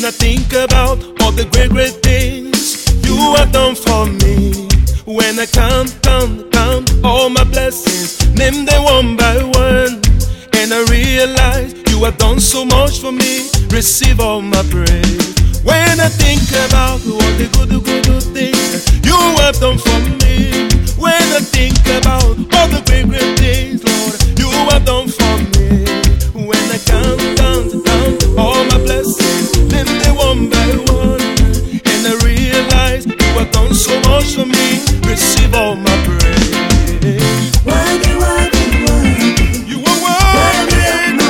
When I think about all the great, great things you have done for me. When I count all my blessings, name them one by one, and I realize you have done so much for me. Receive all my praise. When I think about all the good things you have done for me. When I think about all the great, great things, Lord, you have done for me. When I count all my blessings, name them one by one, and I realize you have done so much for me. Receive all my praise. Worthy. You are worthy.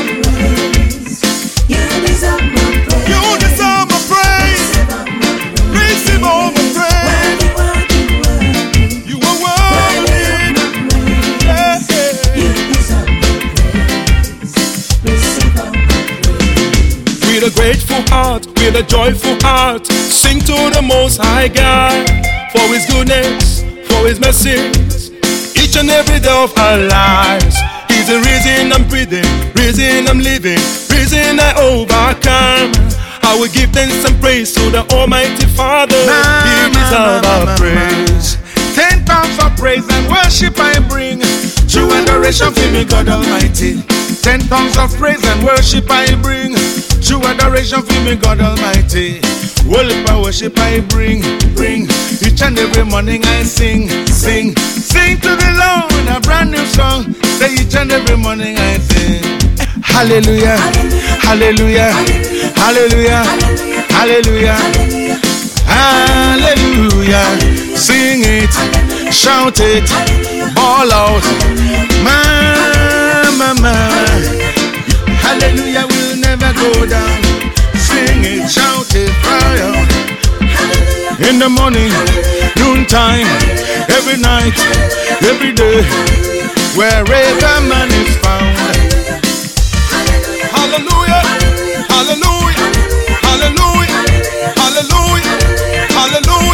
You deserve my praise. You deserve my praise. Receive all my praise. Worthy. You are worthy. Yeah. You deserve my praise. Receive all my praise. With a grateful heart, with a joyful heart, sing to the Most High God for His goodness, for His mercies, each and every day of our lives. He's the reason I'm breathing, reason I'm living, reason I overcome. I will give thanks and praise to the Almighty Father. He deserves our praise. 10 pounds of praise and worship I bring, true adoration for me God Almighty. 10 tongues of praise and worship I bring, true adoration for me God Almighty. Holy power worship I bring. Each and every morning I sing to the Lord a brand new song. Say each and every morning I sing. Hallelujah, hallelujah, hallelujah, hallelujah, hallelujah. Sing it, shout it, ball out, mama. Hallelujah will never go down. Sing it, shout it, cry out. In the morning, noontime, every night, every day, wherever man is found. Hallelujah, hallelujah, hallelujah, hallelujah, hallelujah.